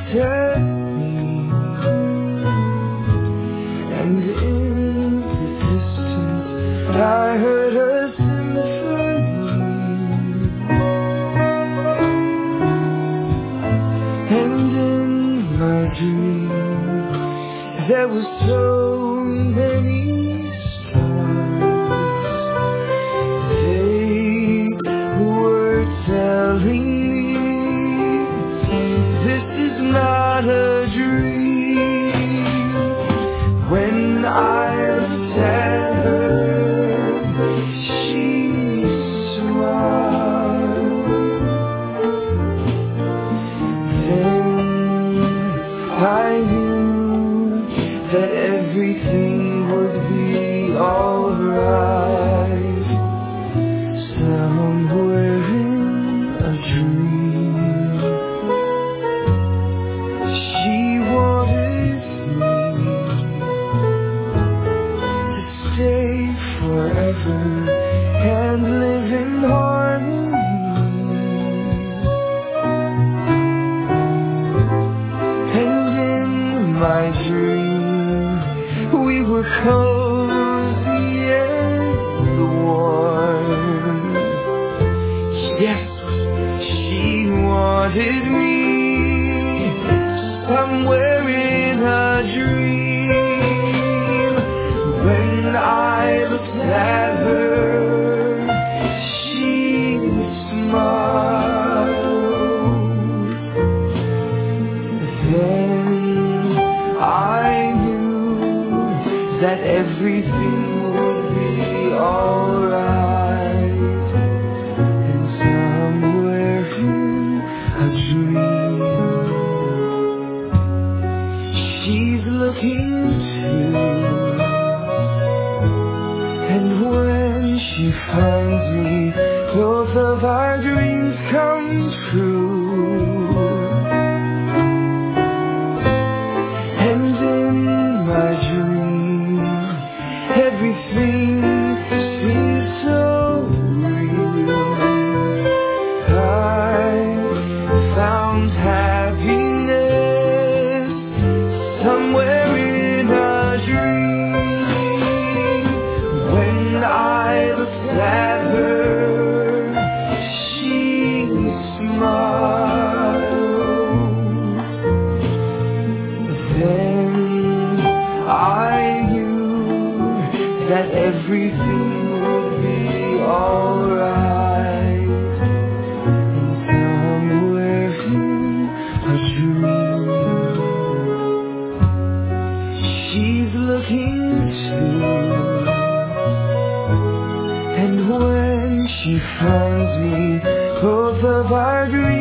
at me, and in the distance I heard a symphony, and in my dream there were so many stars. They were telling me this is not a dream. When I looked at her, she smiled. Then I knew that everything would be alright. Somewhere in a dream, she wanted me to stay forever and live in harmony. And in my dream we were cozy and warm. Yes, she wanted me somewhere in a dream. When I looked at her, she smiled. Then I knew that everything would be alright. She's looking too, and when she finds me, both of our dreams come true. And in my dream, everything seems so real. I found happiness somewhere in a dream. When I looked at her, she smiled. Then I knew that everything would be alright. And somewhere in a dream, she's looking too, and when she finds me, both of our dreams